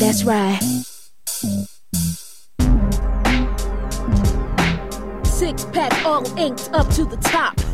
That's right. Six pack all inked up to the top.